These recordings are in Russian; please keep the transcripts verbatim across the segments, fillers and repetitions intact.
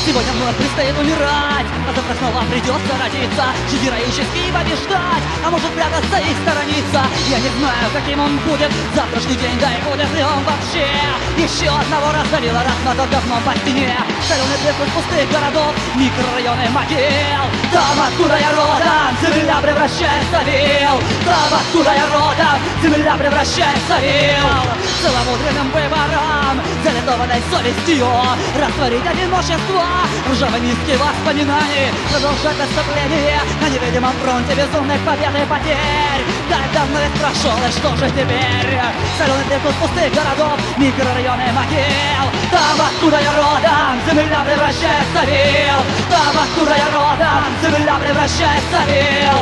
Сегодня вновь предстоит умирать, а завтра снова придется родиться, жить героически и побеждать, а может прятаться и сторониться. Я не знаю, каким он будет завтрашний день, да и будет ли он вообще. Еще одного раздавила, размотал говном по стене. Соленый треск пустых городов, микрорайоны могил. Там, откуда я родом, земля превращается в ил. Там, откуда я родом, земля превращается в ил. Целомудренным выбором, залитованной совестью, растворить одиночество, ржавые миски воспоминаний, продолжать отступление на невидимом фронте безумных побед и потерь. Так давно я прошел, и что же теперь? Соленый треск пустых городов, микрорайоны могил. Там, откуда я родом, земля превращается в ил. Там, откуда я родом, земля превращается в ил.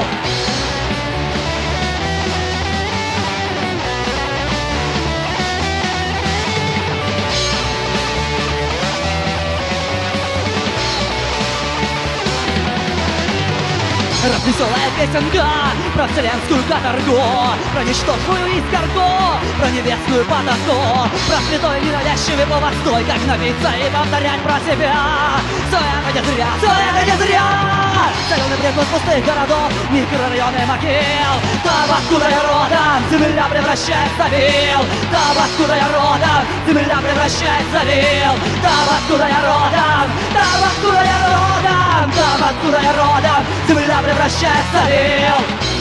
Развеселая песенка про вселенскую каторгу, про ничтожную искорку, про небесную потаску, про святой ненавязчивый повод, стой, как напиться и повторять про себя. Все это не зря, все это не зря. Соленый прикус пустых городов, микрорайоны могил. Там, откуда я родом, земля превращается в ил. Там, откуда я родом, земля превращается в ил. Там, откуда я родом, там, откуда я родом, там, откуда я родом, земля превращается в ил.